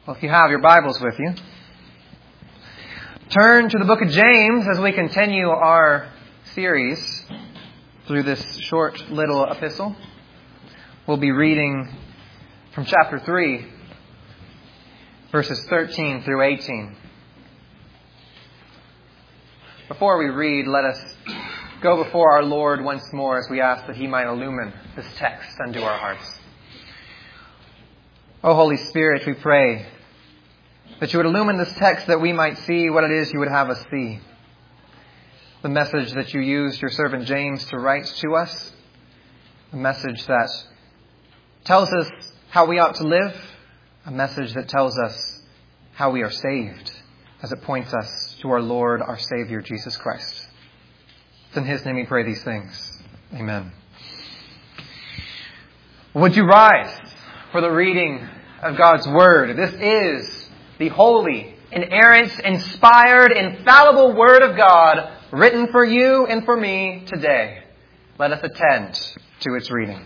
Well, if you have your Bibles with you, turn to the book of James as we continue our series through this short little epistle. We'll be reading from chapter 3, verses 13 through 18. Before we read, let us go before our Lord once more as we ask that He might illumine this text unto our hearts. O Holy Spirit, we pray that You would illumine this text that we might see what it is You would have us see. The message that You used Your servant James to write to us, a message that tells us how we ought to live, a message that tells us how we are saved, as it points us to our Lord, our Savior, Jesus Christ. It's in His name we pray these things. Amen. Would you rise for the reading of God's Word? This is the holy, inerrant, inspired, infallible Word of God, written for you and for me today. Let us attend to its reading.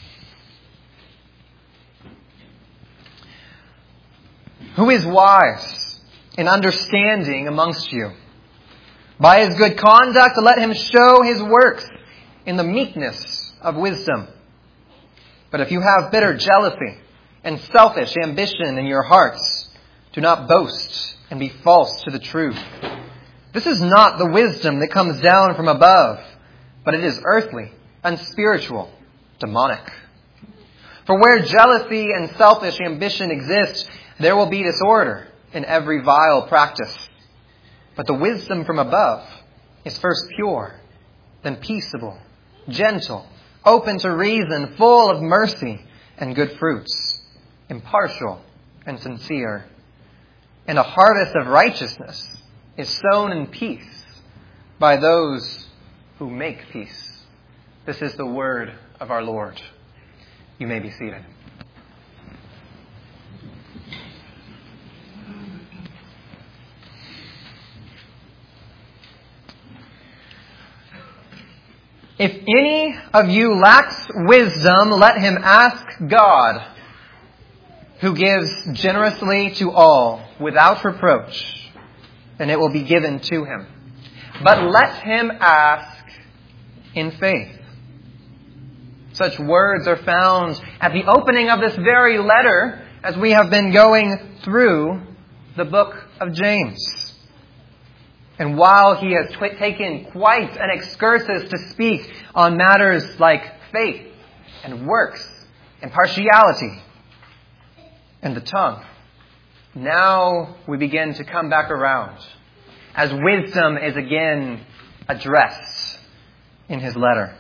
Who is wise and understanding amongst you? By his good conduct, let him show his works in the meekness of wisdom. But if you have bitter jealousy and selfish ambition in your hearts, do not boast and be false to the truth. This is not the wisdom that comes down from above, but it is earthly, unspiritual, demonic. For where jealousy and selfish ambition exist, there will be disorder in every vile practice. But the wisdom from above is first pure, then peaceable, gentle, open to reason, full of mercy and good fruits, impartial and sincere. And a harvest of righteousness is sown in peace by those who make peace. This is the word of our Lord. You may be seated. If any of you lacks wisdom, let him ask God, who gives generously to all, without reproach, and it will be given to him. But let him ask in faith. Such words are found at the opening of this very letter as we have been going through the book of James. And while he has taken quite an excursus to speak on matters like faith and works and partiality and the tongue, now we begin to come back around as wisdom is again addressed in his letter.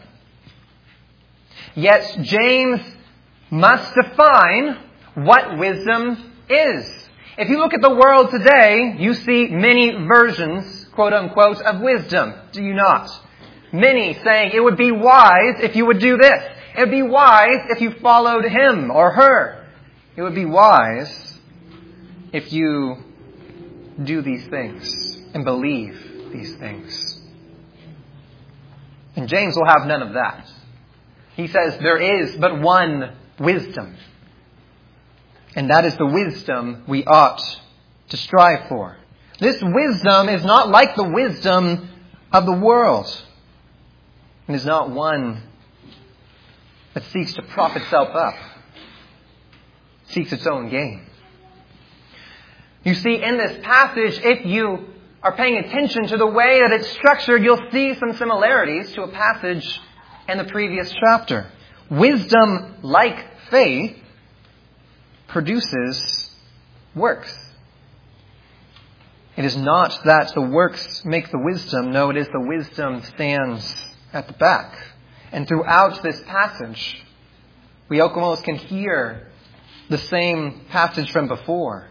Yet James must define what wisdom is. If you look at the world today, you see many versions, quote unquote, of wisdom. Do you not? Many saying it would be wise if you would do this. It would be wise if you followed him or her. It would be wise if you do these things and believe these things. And James will have none of that. He says there is but one wisdom. And that is the wisdom we ought to strive for. This wisdom is not like the wisdom of the world. It is not one that seeks to prop itself up, seeks its own gain. You see, in this passage, if you are paying attention to the way that it's structured, you'll see some similarities to a passage in the previous chapter. Wisdom, like faith, produces works. It is not that the works make the wisdom. No, it is the wisdom stands at the back. And throughout this passage, we almost can hear the same passage from before.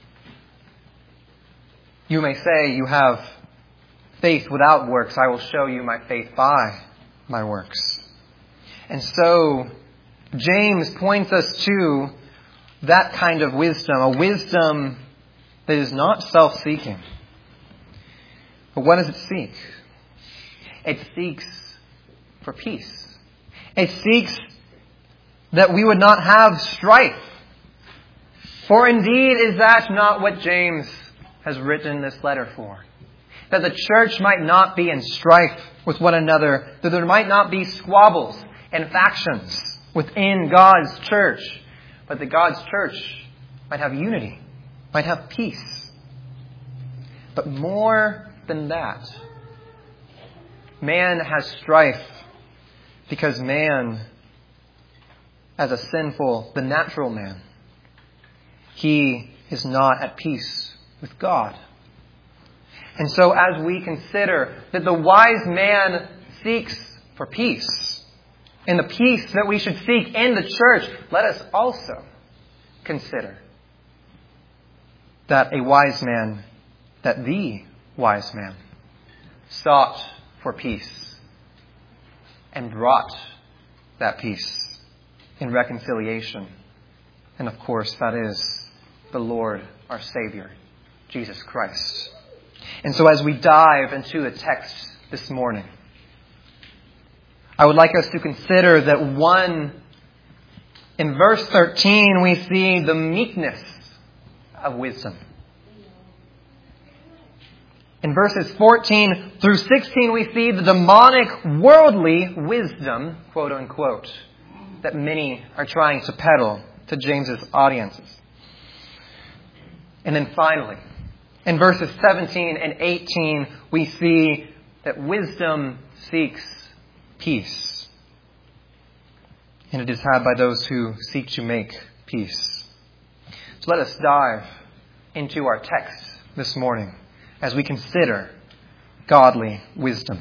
You may say, you have faith without works. I will show you my faith by my works. And so, James points us to that kind of wisdom, a wisdom that is not self-seeking. But what does it seek? It seeks for peace. It seeks that we would not have strife For indeed is that not what James has written this letter for? That the church might not be in strife with one another, that there might not be squabbles and factions within God's church, but that God's church might have unity, might have peace. But more than that, man has strife because man, as a sinful, the natural man, he is not at peace with God. And so as we consider that the wise man seeks for peace, and the peace that we should seek in the church, let us also consider that the wise man sought for peace and brought that peace in reconciliation. And of course, that is the Lord, our Savior, Jesus Christ. And so as we dive into the text this morning, I would like us to consider that in verse 13, we see the meekness of wisdom. In verses 14 through 16, we see the demonic, worldly wisdom, quote unquote, that many are trying to peddle to James's audiences. And then finally, in verses 17 and 18, we see that wisdom seeks peace. And it is had by those who seek to make peace. So let us dive into our text this morning as we consider godly wisdom.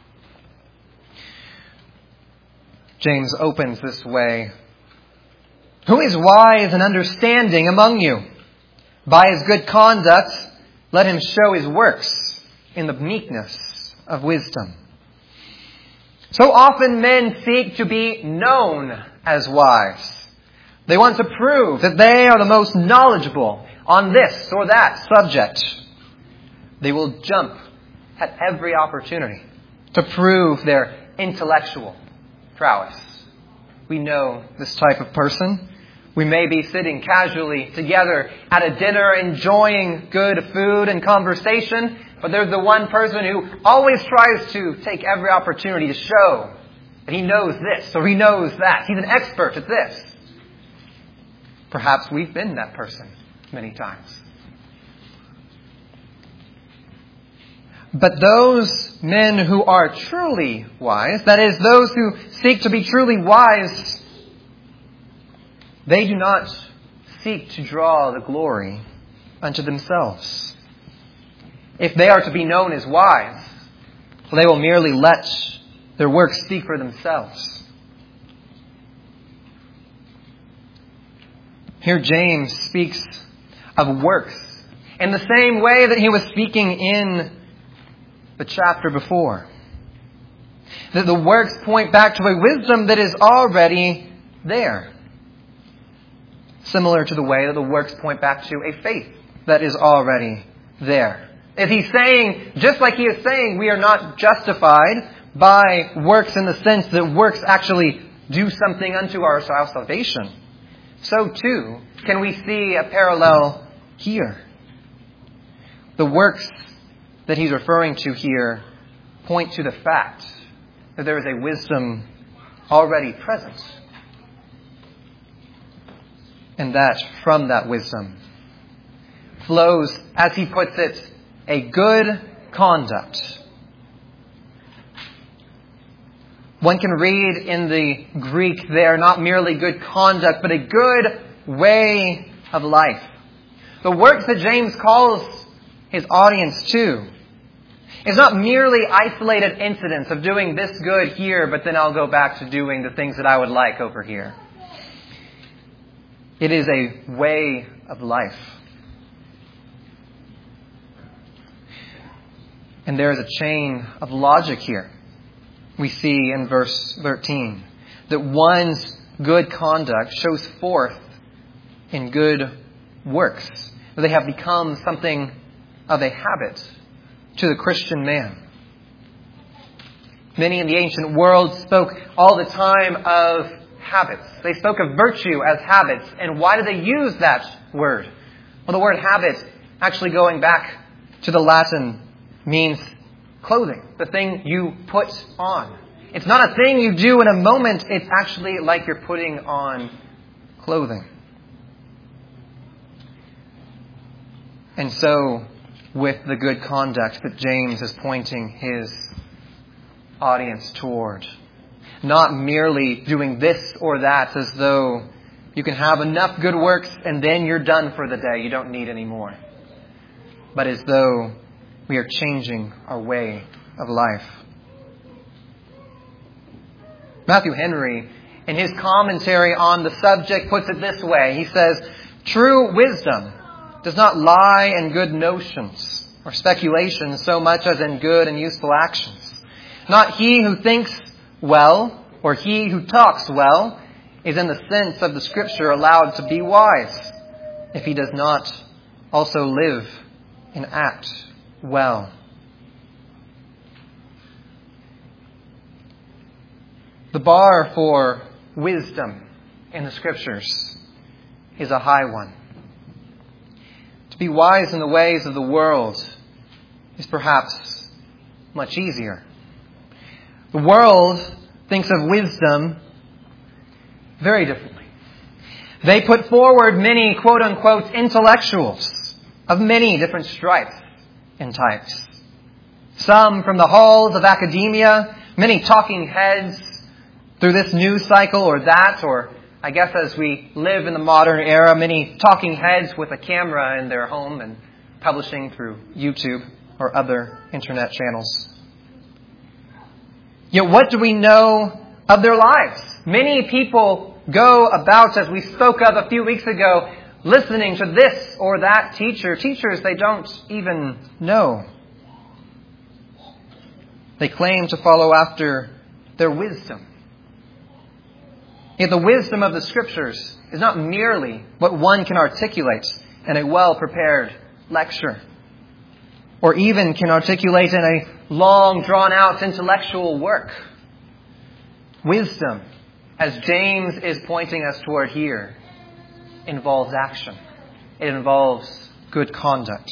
James opens this way. Who is wise and understanding among you? By his good conduct, let him show his works in the meekness of wisdom. So often men seek to be known as wise. They want to prove that they are the most knowledgeable on this or that subject. They will jump at every opportunity to prove their intellectual prowess. We know this type of person. We may be sitting casually together at a dinner enjoying good food and conversation, but there's the one person who always tries to take every opportunity to show that he knows this or he knows that. He's an expert at this. Perhaps we've been that person many times. But those men who are truly wise, that is, those who seek to be truly wise, they do not seek to draw the glory unto themselves. If they are to be known as wise, they will merely let their works speak for themselves. Here James speaks of works in the same way that he was speaking in the chapter before. That the works point back to a wisdom that is already there. Similar to the way that the works point back to a faith that is already there. Is he saying, just like he is saying, we are not justified by works in the sense that works actually do something unto our salvation? So too, can we see a parallel here? The works that he's referring to here point to the fact that there is a wisdom already present. And that from that wisdom flows, as he puts it, a good conduct. One can read in the Greek there not merely good conduct, but a good way of life. The works that James calls his audience to is not merely isolated incidents of doing this good here, but then I'll go back to doing the things that I would like over here. It is a way of life. And there is a chain of logic here. We see in verse 13 that one's good conduct shows forth in good works. They have become something of a habit to the Christian man. Many in the ancient world spoke all the time of habits. They spoke of virtue as habits. And why did they use that word? Well, the word habit, actually going back to the Latin, means clothing, the thing you put on. It's not a thing you do in a moment. It's actually like you're putting on clothing. And so, with the good conduct that James is pointing his audience toward, not merely doing this or that as though you can have enough good works and then you're done for the day. You don't need any more. But as though we are changing our way of life. Matthew Henry, in his commentary on the subject, puts it this way. He says, "True wisdom does not lie in good notions or speculations so much as in good and useful actions. Not he who thinks well or he who talks well is in the sense of the Scripture allowed to be wise, if he does not also live and act well." The bar for wisdom in the Scriptures is a high one. To be wise in the ways of the world is perhaps much easier. The world thinks of wisdom very differently. They put forward many quote-unquote intellectuals of many different stripes and types. Some from the halls of academia, many talking heads through this news cycle or that, or I guess as we live in the modern era, many talking heads with a camera in their home and publishing through YouTube or other internet channels. Yet what do we know of their lives? Many people go about, as we spoke of a few weeks ago, listening to this or that teacher, teachers they don't even know. They claim to follow after their wisdom. Yet the wisdom of the Scriptures is not merely what one can articulate in a well-prepared lecture, or even can articulate in a long, drawn-out intellectual work. Wisdom, as James is pointing us toward here, involves action. It involves good conduct.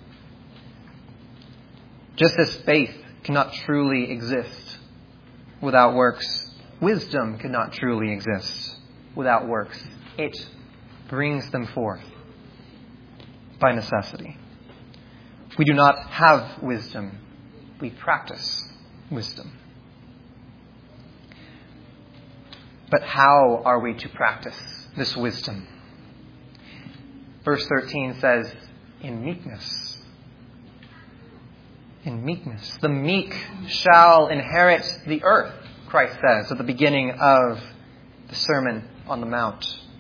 Just as faith cannot truly exist without works, wisdom cannot truly exist without works. It brings them forth by necessity. We do not have wisdom. We practice wisdom. But how are we to practice this wisdom? Verse 13 says, in meekness. In meekness. The meek shall inherit the earth, Christ says at the beginning of the Sermon on the Mount.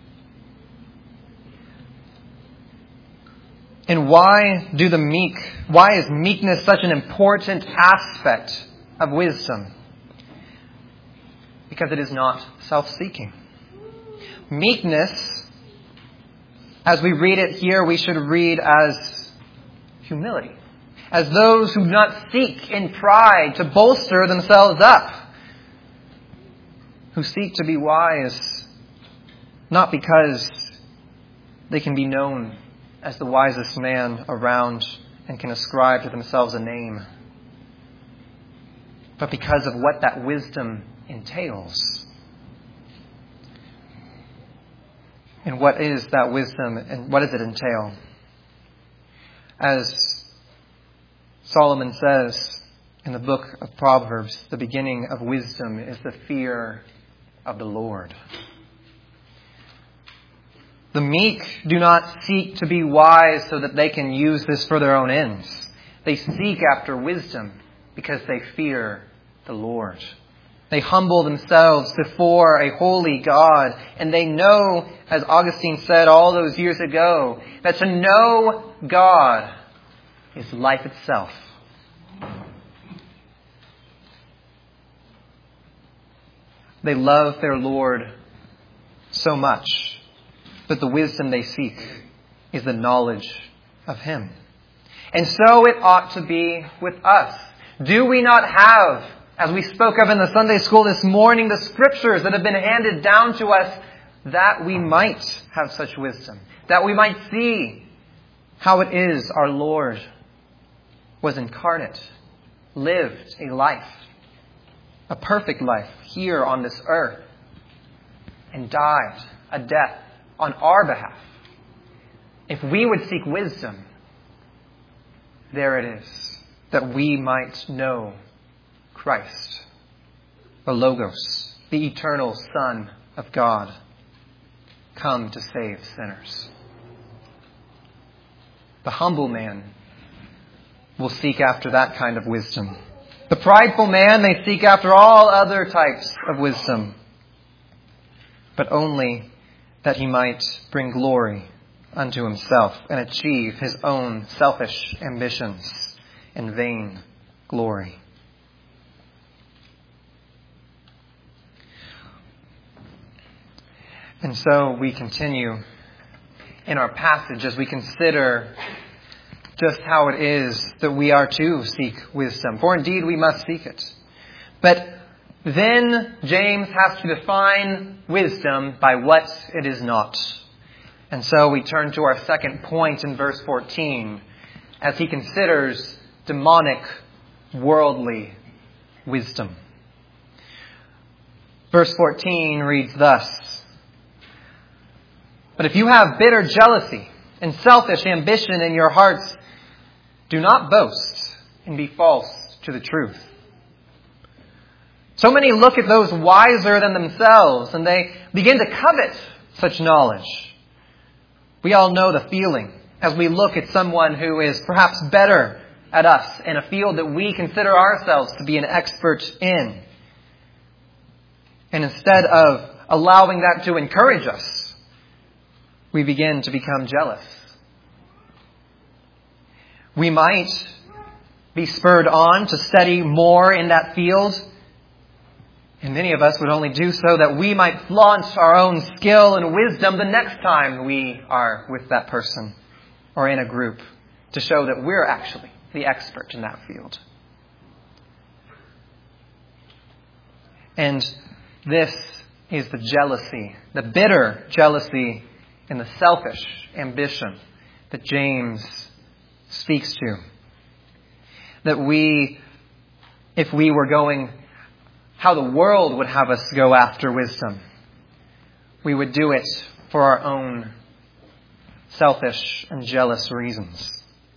And why is meekness such an important aspect of wisdom? Because it is not self-seeking. Meekness, as we read it here, we should read as humility. As those who do not seek in pride to bolster themselves up. Who seek to be wise, not because they can be known as the wisest man around and can ascribe to themselves a name, but because of what that wisdom entails. And what is that wisdom and what does it entail? As Solomon says in the book of Proverbs, the beginning of wisdom is the fear of the Lord. The meek do not seek to be wise so that they can use this for their own ends. They seek after wisdom because they fear the Lord. They humble themselves before a holy God, and they know, as Augustine said all those years ago, that to know God is life itself. They love their Lord so much that the wisdom they seek is the knowledge of Him. And so it ought to be with us. Do we not have As we spoke of in the Sunday school this morning, the scriptures that have been handed down to us, that we might have such wisdom, that we might see how it is our Lord was incarnate, lived a life, a perfect life here on this earth, and died a death on our behalf. If we would seek wisdom, there it is, that we might know Christ, the Logos, the eternal Son of God, come to save sinners. The humble man will seek after that kind of wisdom. The prideful man may seek after all other types of wisdom, but only that he might bring glory unto himself and achieve his own selfish ambitions and vain glory. And so we continue in our passage as we consider just how it is that we are to seek wisdom. For indeed we must seek it. But then James has to define wisdom by what it is not. And so we turn to our second point in verse 14 as he considers demonic, worldly wisdom. Verse 14 reads thus: "But if you have bitter jealousy and selfish ambition in your hearts, do not boast and be false to the truth." So many look at those wiser than themselves and they begin to covet such knowledge. We all know the feeling as we look at someone who is perhaps better at us in a field that we consider ourselves to be an expert in. And instead of allowing that to encourage us, we begin to become jealous. We might be spurred on to study more in that field, and many of us would only do so that we might flaunt our own skill and wisdom the next time we are with that person or in a group, to show that we're actually the expert in that field. And this is the jealousy, the bitter jealousy and the selfish ambition that James speaks to. That we, if we were going how the world would have us go after wisdom, we would do it for our own selfish and jealous reasons.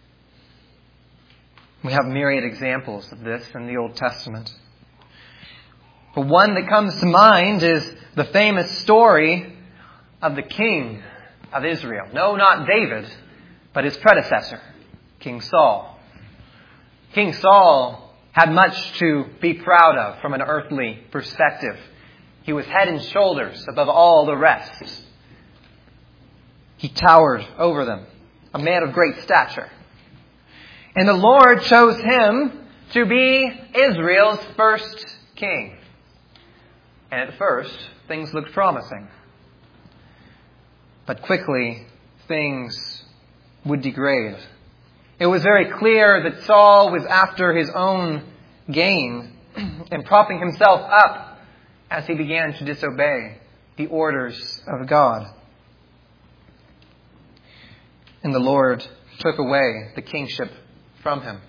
We have myriad examples of this in the Old Testament. But one that comes to mind is the famous story of the king of Israel. No, not David, but his predecessor, King Saul. King Saul had much to be proud of from an earthly perspective. He was head and shoulders above all the rest. He towered over them, a man of great stature. And the Lord chose him to be Israel's first king. And at first, things looked promising. But quickly, things would degrade. It was very clear that Saul was after his own gain and propping himself up as he began to disobey the orders of God. And the Lord took away the kingship from him.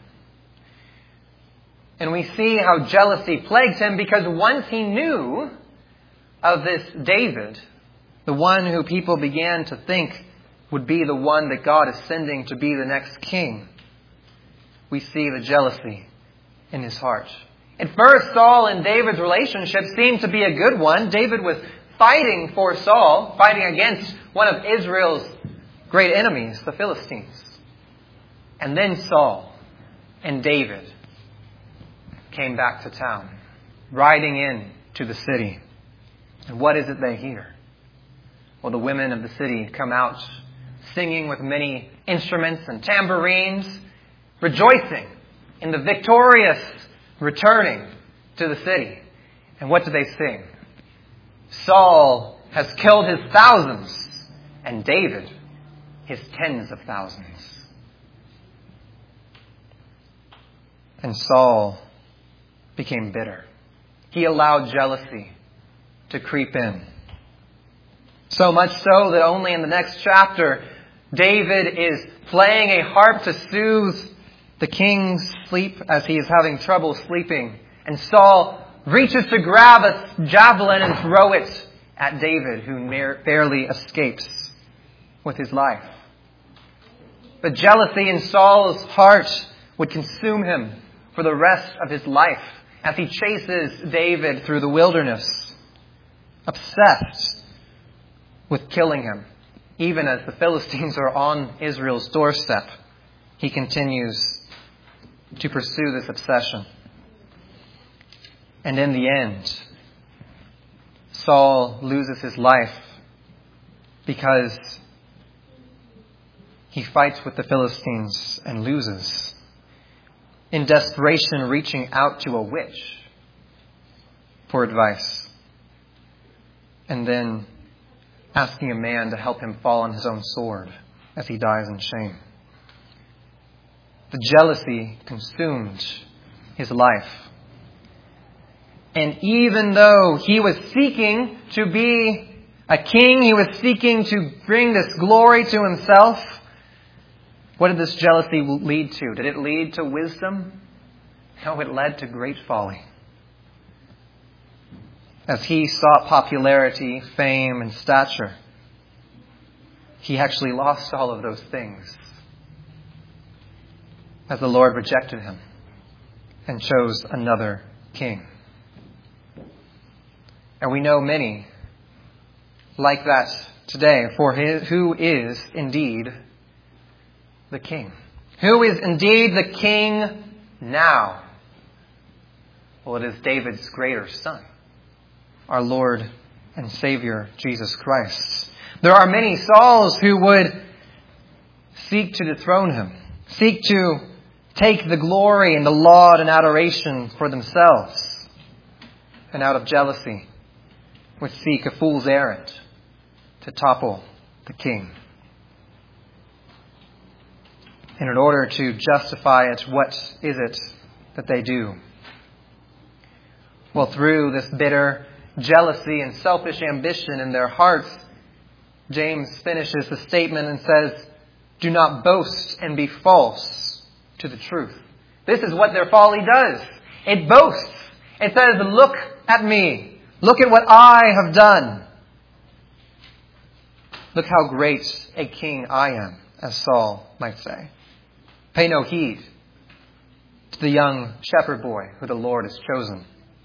And we see how jealousy plagued him, because once he knew of this David, the one who people began to think would be the one that God is sending to be the next king, we see the jealousy in his heart. At first, Saul and David's relationship seemed to be a good one. David was fighting for Saul, fighting against one of Israel's great enemies, the Philistines. And then Saul and David came back to town, riding in to the city. And what is it they hear? Well, the women of the city come out singing with many instruments and tambourines, rejoicing in the victorious returning to the city. And what do they sing? Saul has killed his thousands, and David his tens of thousands. And Saul became bitter. He allowed jealousy to creep in. So much so that only in the next chapter, David is playing a harp to soothe the king's sleep as he is having trouble sleeping. And Saul reaches to grab a javelin and throw it at David, who barely escapes with his life. The jealousy in Saul's heart would consume him for the rest of his life as he chases David through the wilderness, obsessed with killing him. Even as the Philistines are on Israel's doorstep, he continues to pursue this obsession. And in the end, Saul loses his life because he fights with the Philistines and loses, in desperation reaching out to a witch for advice, and then asking a man to help him fall on his own sword as he dies in shame. The jealousy consumed his life. And even though he was seeking to be a king, he was seeking to bring this glory to himself, what did this jealousy lead to? Did it lead to wisdom? No, it led to great folly. As he sought popularity, fame, and stature, he actually lost all of those things as the Lord rejected him and chose another king. And we know many like that today, for who is indeed the king? Who is indeed the king now? Well, it is David's greater son, our Lord and Savior, Jesus Christ. There are many Sauls who would seek to dethrone him, seek to take the glory and the laud and adoration for themselves, and out of jealousy would seek a fool's errand to topple the king. And in order to justify it, what is it that they do? Well, through this bitter jealousy and selfish ambition in their hearts, James finishes the statement and says, "Do not boast and be false to the truth." This is what their folly does. It boasts. It says, "Look at me. Look at what I have done. Look how great a king I am," as Saul might say. Pay no heed to the young shepherd boy who the Lord has chosen.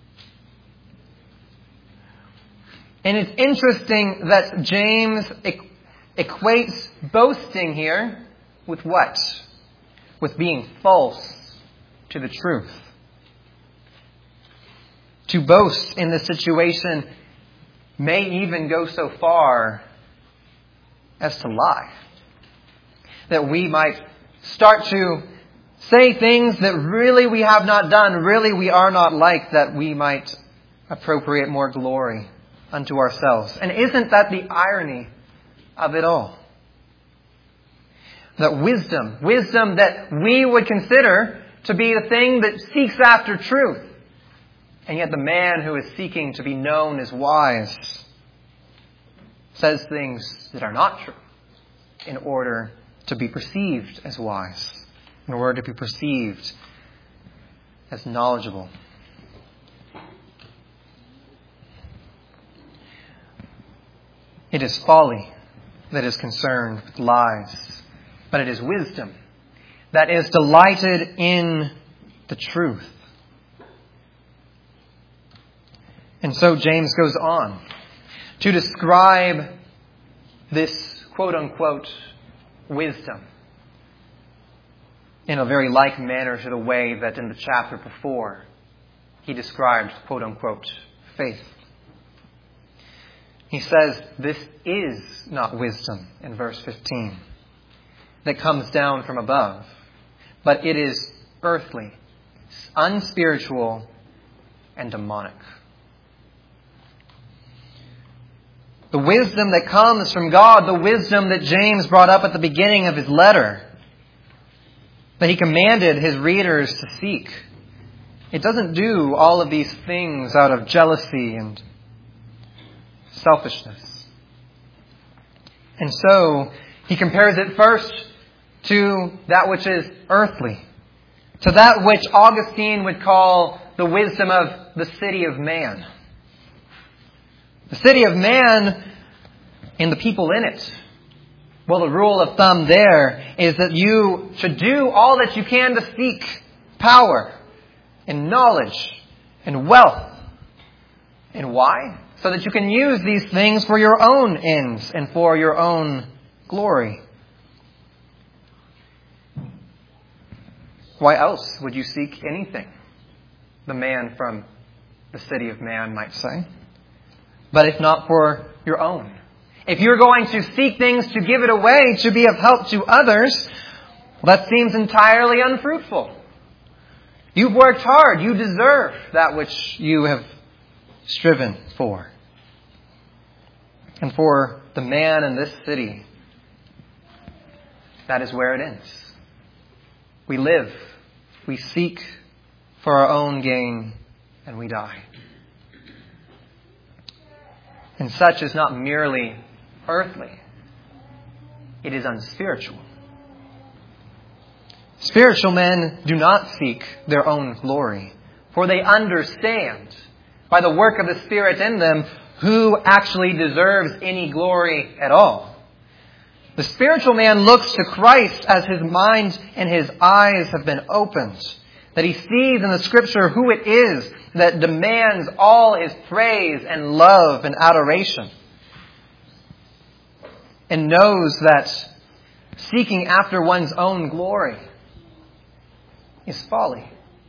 And it's interesting that James equates boasting here with what? With being false to the truth. To boast in this situation may even go so far as to lie. That we might start to say things that really we have not done, really we are not like, that we might appropriate more glory unto ourselves. And isn't that the irony of it all? That wisdom that we would consider to be the thing that seeks after truth, and yet the man who is seeking to be known as wise says things that are not true in order to be perceived as wise, in order to be perceived as knowledgeable. It is folly that is concerned with lies, but it is wisdom that is delighted in the truth. And so James goes on to describe this quote-unquote wisdom in a very like manner to the way that in the chapter before he described quote-unquote faith. He says this is not wisdom in verse 15 that comes down from above, but it is earthly, unspiritual, and demonic. The wisdom that comes from God, the wisdom that James brought up at the beginning of his letter, that he commanded his readers to seek, It doesn't do all of these things out of jealousy and selfishness. And so, he compares it first to that which is earthly, to that which Augustine would call the wisdom of the city of man. The city of man and the people in it. Well, the rule of thumb there is that you should do all that you can to seek power and knowledge and wealth. And why? So that you can use these things for your own ends and for your own glory. Why else would you seek anything? The man from the city of man might say. But if not for your own. If you're going to seek things to give it away, to be of help to others, well, that seems entirely unfruitful. You've worked hard. You deserve that which you have striven for. And for the man in this city, that is where it ends. We live, we seek for our own gain, and we die. And such is not merely earthly. It is unspiritual. Spiritual men do not seek their own glory, for they understand by the work of the Spirit in them who actually deserves any glory at all. The spiritual man looks to Christ as his mind and his eyes have been opened, that he sees in the Scripture who it is that demands all his praise and love and adoration, and knows that seeking after one's own glory is folly.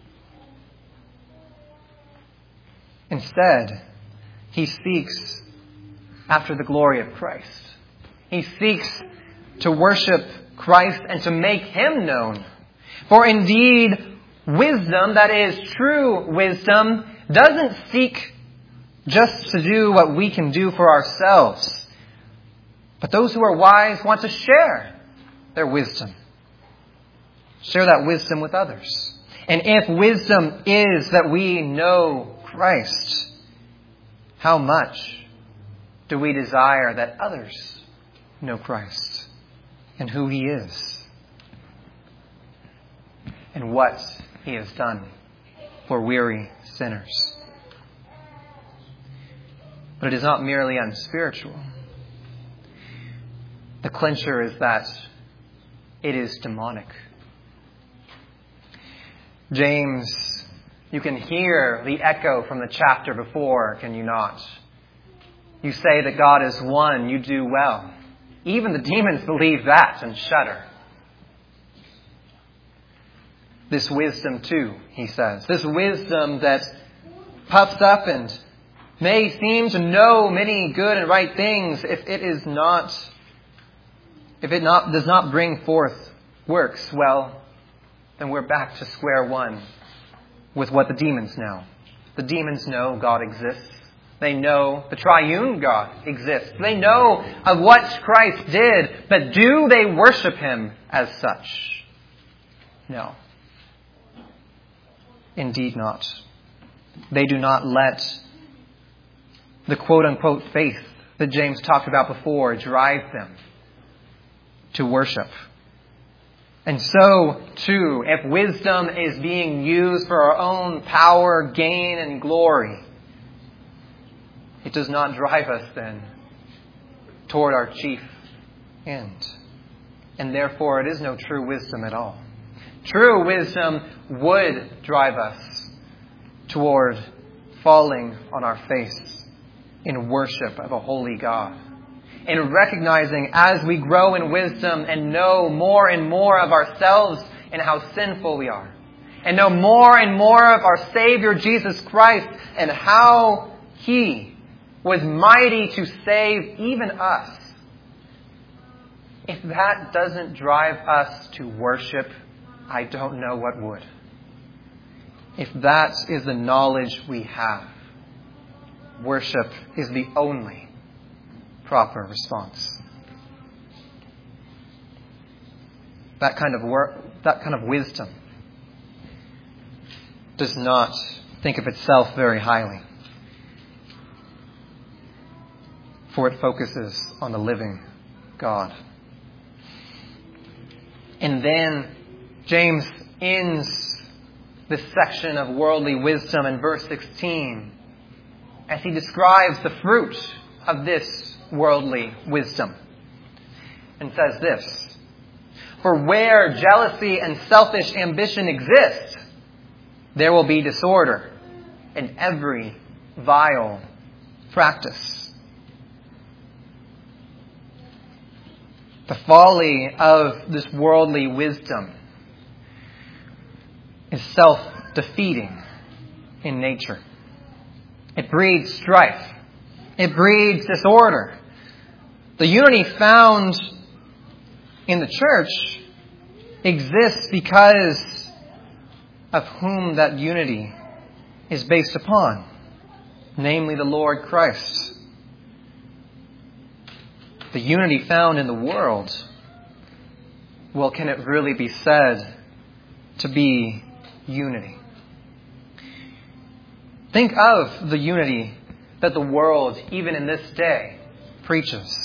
Instead, he seeks after the glory of Christ. He seeks to worship Christ and to make Him known. For indeed, wisdom, that is true wisdom, doesn't seek just to do what we can do for ourselves. But those who are wise want to share their wisdom. Share that wisdom with others. And if wisdom is that we know Christ, how much do we desire that others know Christ and who He is and what He has done for weary sinners. But it is not merely unspiritual. The clincher is that it is demonic. James, you can hear the echo from the chapter before, can you not? You say that God is one, you do well. Even the demons believe that and shudder. This wisdom too, he says. This wisdom that puffs up and may seem to know many good and right things, if it does not bring forth works, well, then we're back to square one with what the demons know. The demons know God exists. They know the triune God exists. They know of what Christ did, but do they worship Him as such? No. Indeed not. They do not let the quote-unquote faith that James talked about before drive them to worship. And so, too, if wisdom is being used for our own power, gain, and glory, it does not drive us then toward our chief end. And therefore, it is no true wisdom at all. True wisdom would drive us toward falling on our face in worship of a holy God. In recognizing as we grow in wisdom and know more and more of ourselves and how sinful we are. And know more and more of our Savior Jesus Christ and how He was mighty to save even us. If that doesn't drive us to worship, I don't know what would. If that is the knowledge we have, worship is the only proper response. That kind of wisdom does not think of itself very highly, for it focuses on the living God. And then James ends this section of worldly wisdom in verse 16 as he describes the fruit of this worldly wisdom, and says this: "For where jealousy and selfish ambition exist, there will be disorder and every vile practice." The folly of this worldly wisdom is self-defeating in nature. It breeds strife. It breeds disorder. The unity found in the church exists because of whom that unity is based upon, namely the Lord Christ. The unity found in the world, well, can it really be said to be unity? Think of the unity that the world, even in this day, preaches.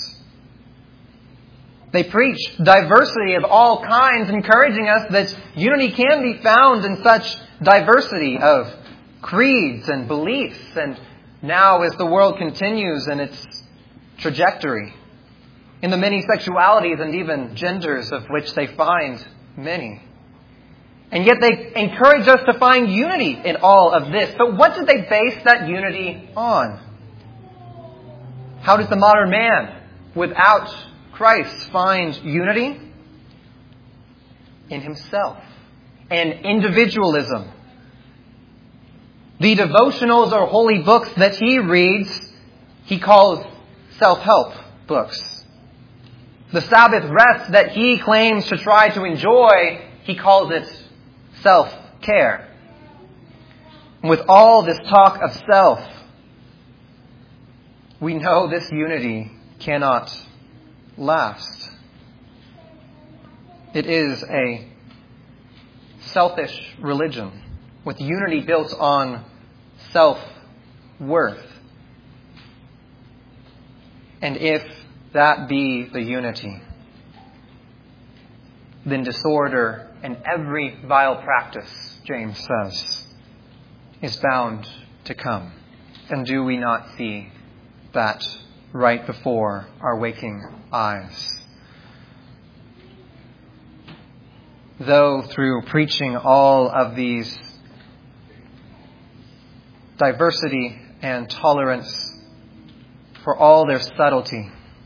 They preach diversity of all kinds, encouraging us that unity can be found in such diversity of creeds and beliefs. And now, as the world continues in its trajectory, in the many sexualities and even genders of which they find many. And yet they encourage us to find unity in all of this. But what do they base that unity on? How does the modern man, without Christ, find unity? In himself and individualism. The devotionals or holy books that he reads, he calls self-help books. The Sabbath rest that he claims to try to enjoy, he calls it self-care. With all this talk of self, we know this unity cannot last. It is a selfish religion with unity built on self-worth. And if that be the unity, then disorder and every vile practice, James says, is bound to come. And do we not see that right before our waking eyes? Though through preaching all of these diversity and tolerance, for all their subtlety,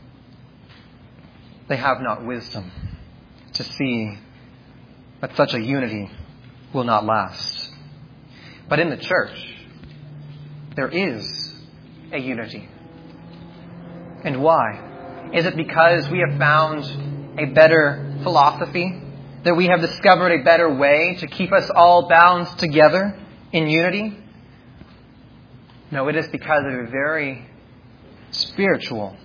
they have not wisdom to see that such a unity will not last. But in the church, there is a unity. And why? Is it because we have found a better philosophy? That we have discovered a better way to keep us all bound together in unity? No, it is because of a very spiritual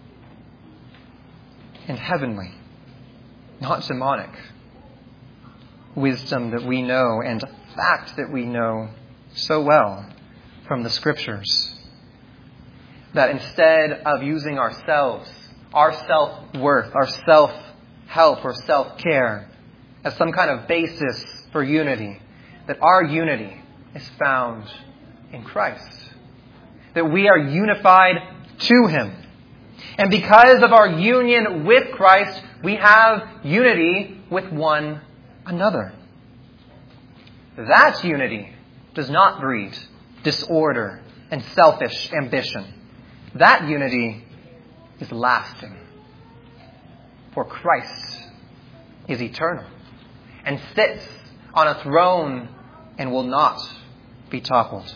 and heavenly, not demonic, wisdom that we know and fact that we know so well from the Scriptures. That instead of using ourselves, our self-worth, our self-help or self-care as some kind of basis for unity, that our unity is found in Christ. That we are unified to Him. And because of our union with Christ, we have unity with one another. That unity does not breed disorder and selfish ambition. That unity is lasting. For Christ is eternal and sits on a throne and will not be toppled.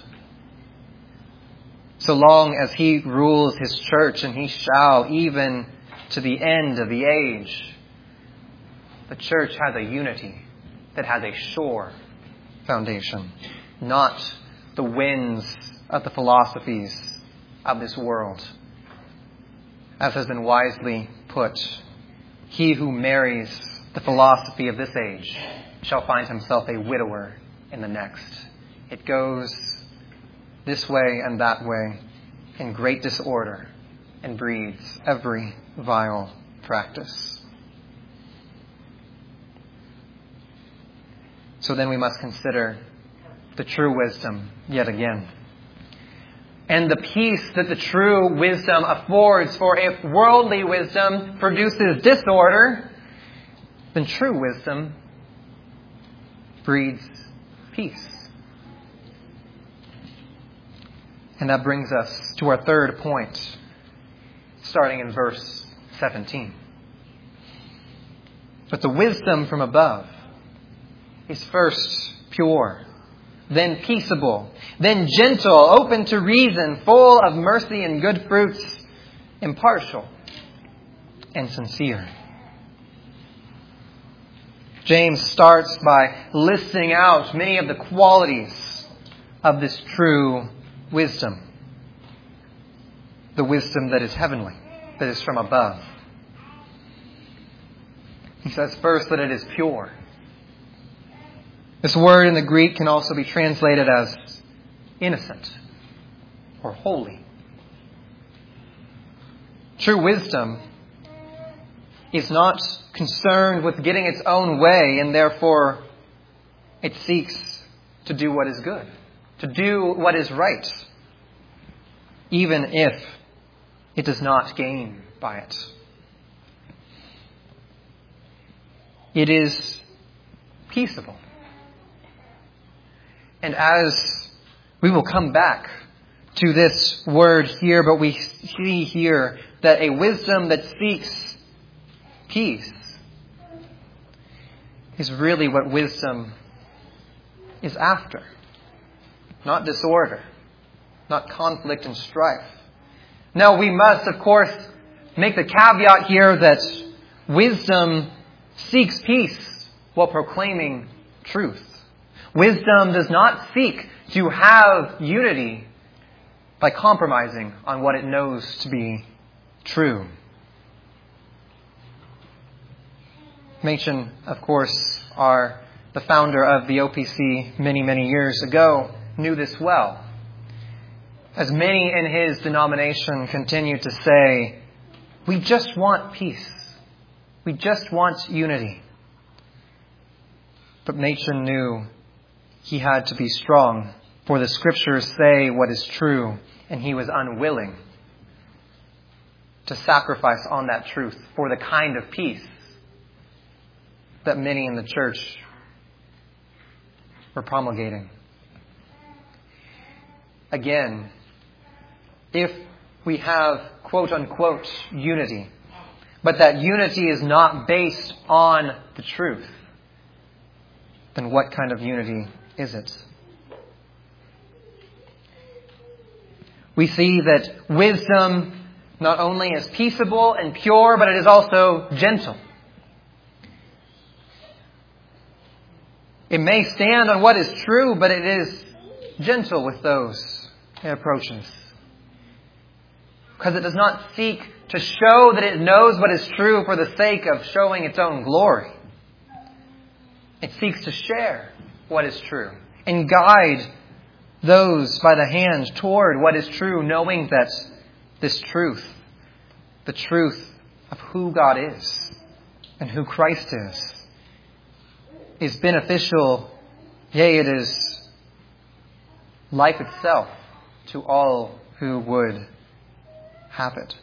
So long as He rules His church, and He shall even to the end of the age, the church has a unity that has a sure foundation, not the winds of the philosophies of this world. As has been wisely put, he who marries the philosophy of this age shall find himself a widower in the next. it goes this way and that way in great disorder and breeds every vile practice. So then we must consider the true wisdom yet again. And the peace that the true wisdom affords. For if worldly wisdom produces disorder, then true wisdom breeds peace. And that brings us to our third point, starting in verse 17. But the wisdom from above is first pure, then peaceable, then gentle, open to reason, full of mercy and good fruits, impartial and sincere. James starts by listing out many of the qualities of this true wisdom. The wisdom that is heavenly, that is from above. He says first that it is pure. This word in the Greek can also be translated as innocent or holy. True wisdom is not concerned with getting its own way, and therefore it seeks to do what is good, to do what is right, even if it does not gain by it. It is peaceable. And as we will come back to this word here, but we see here that a wisdom that seeks peace is really what wisdom is after. Not disorder, not conflict and strife. Now we must, of course, make the caveat here that wisdom seeks peace while proclaiming truth. Wisdom does not seek to have unity by compromising on what it knows to be true. Machen, of course, the founder of the OPC many years ago, knew this well. As many in his denomination continue to say, we just want peace. We just want unity. But Machen knew he had to be strong, for the Scriptures say what is true, and he was unwilling to sacrifice on that truth for the kind of peace that many in the church were promulgating. Again, if we have quote-unquote unity, but that unity is not based on the truth, then what kind of unity is it? We see that wisdom not only is peaceable and pure, but it is also gentle. It may stand on what is true, but it is gentle with those it approaches. Because it does not seek to show that it knows what is true for the sake of showing its own glory. It seeks to share what is true and guide those by the hand toward what is true, knowing that this truth, the truth of who God is and who Christ is beneficial, yea, it is life itself to all who would have it.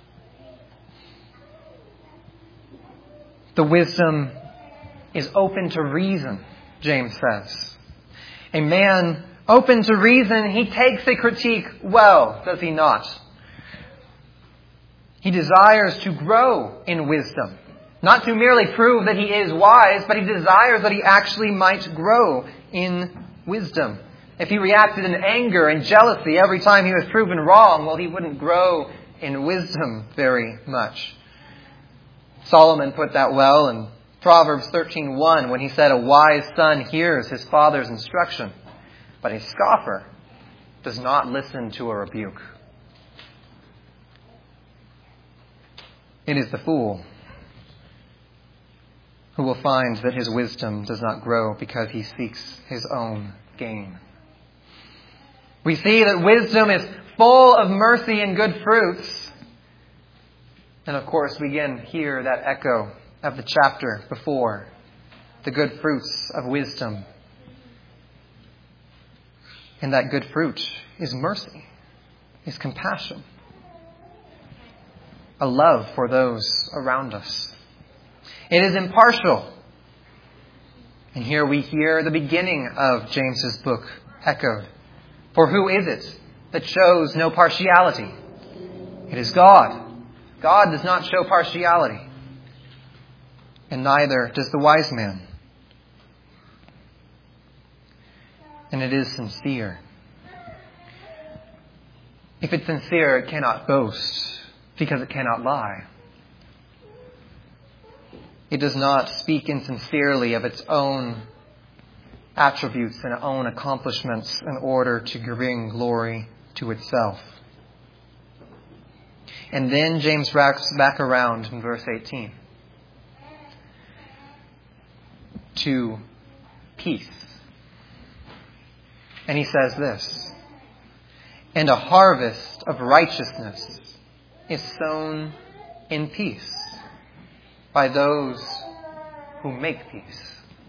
The wisdom is open to reason, James says. A man open to reason, he takes a critique well, does he not? He desires to grow in wisdom. Not to merely prove that he is wise, but he desires that he actually might grow in wisdom. If he reacted in anger and jealousy every time he was proven wrong, well, he wouldn't grow in wisdom very much. Solomon put that well in Proverbs 13:1 when he said, "A wise son hears his father's instruction, but a scoffer does not listen to a rebuke." It is the fool who will find that his wisdom does not grow because he seeks his own gain. We see that wisdom is full of mercy and good fruits. And of course, we again hear that echo of the chapter before, the good fruits of wisdom. And that good fruit is mercy, is compassion, a love for those around us. It is impartial. And here we hear the beginning of James's book echoed. For who is it that shows no partiality? It is God. God does not show partiality. And neither does the wise man. And it is sincere. If it's sincere, it cannot boast, because it cannot lie. It does not speak insincerely of its own attributes and own accomplishments in order to bring glory to itself. And then James wraps back around in verse 18 to peace. And he says this, and a harvest of righteousness is sown in peace by those who make peace.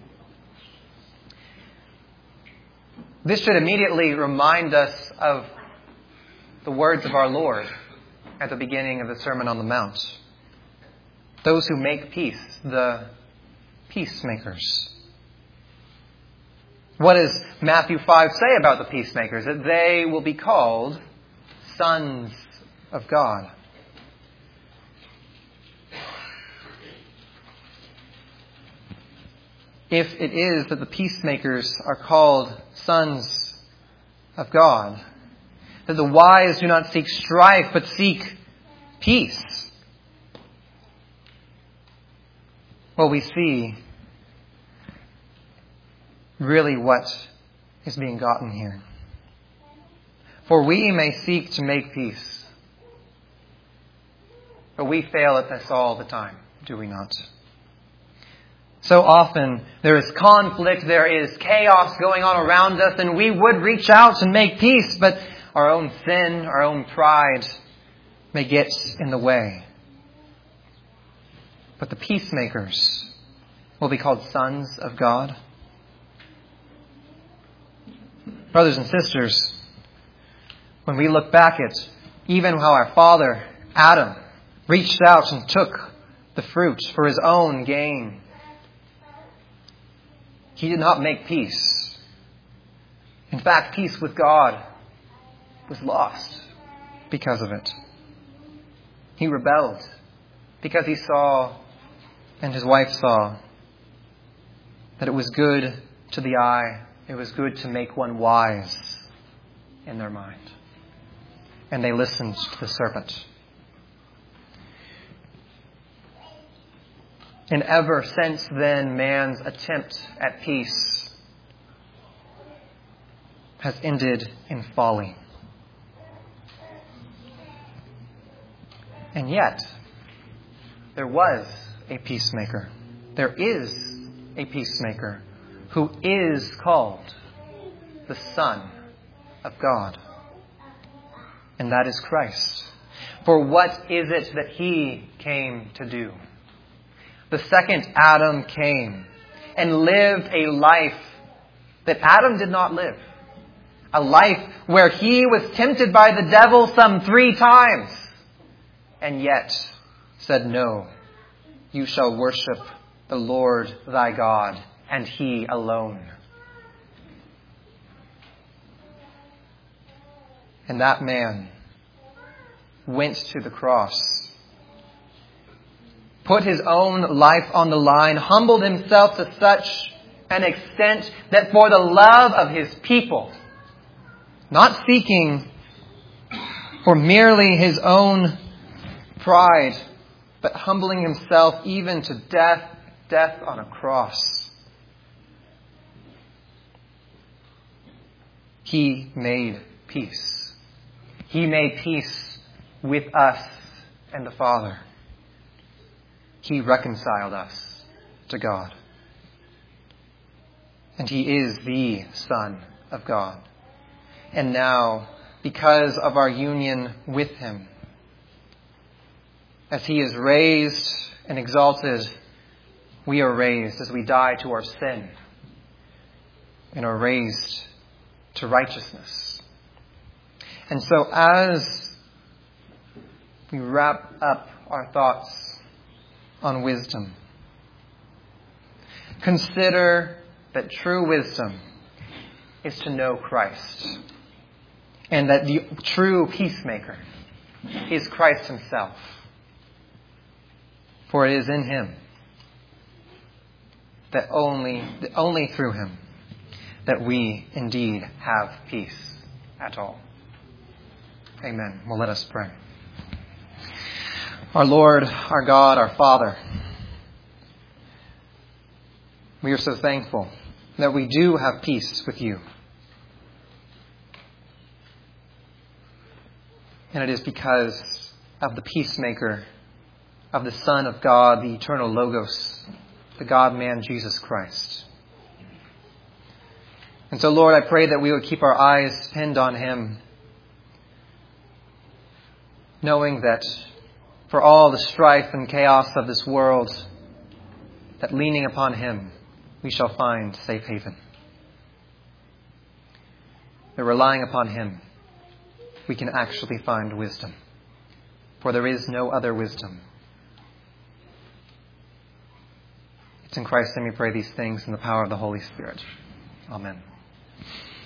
This should immediately remind us of the words of our Lord at the beginning of the Sermon on the Mount. Those who make peace, the peacemakers. What does Matthew 5 say about the peacemakers? That they will be called sons of God. If it is that the peacemakers are called sons of God, that the wise do not seek strife but seek peace, well, we see really what is being gotten here. For we may seek to make peace, but we fail at this all the time, do we not? So often there is conflict, there is chaos going on around us, and we would reach out and make peace, but our own sin, our own pride may get in the way. But the peacemakers will be called sons of God. Brothers and sisters, when we look back at even how our father, Adam, reached out and took the fruit for his own gain, he did not make peace. In fact, peace with God was lost because of it. He rebelled because he saw, and his wife saw, that it was good to the eye, it was good to make one wise in their mind. And they listened to the serpent. And ever since then, man's attempt at peace has ended in folly. And yet, there was a peacemaker. There is a peacemaker who is called the Son of God. And that is Christ. For what is it that He came to do? The second Adam came and lived a life that Adam did not live. A life where he was tempted by the devil some 3 times. And yet said, no, you shall worship the Lord thy God, and He alone. And that man went to the cross, put his own life on the line, humbled himself to such an extent that for the love of his people, not seeking for merely his own pride, but humbling himself even to death on a cross, He made peace. He made peace with us and the Father. He reconciled us to God. And He is the Son of God. and now because of our union with him. As he is raised and exalted, we are raised as we die to our sin and are raised to righteousness. And so as we wrap up our thoughts on wisdom, consider that true wisdom is to know Christ, and that the true peacemaker is Christ himself. For it is in him, that only through him, that we indeed have peace at all. Amen. Well, let us pray. Our Lord, our God, our Father, we are so thankful that we do have peace with you. And it is because of the peacemaker, of the Son of God, the eternal Logos, the God-man Jesus Christ. And so, Lord, I pray that we would keep our eyes pinned on him, knowing that for all the strife and chaos of this world, that leaning upon him, we shall find safe haven. That relying upon him, we can actually find wisdom. For there is no other wisdom. It's in Christ's name we pray these things in the power of the Holy Spirit. Amen.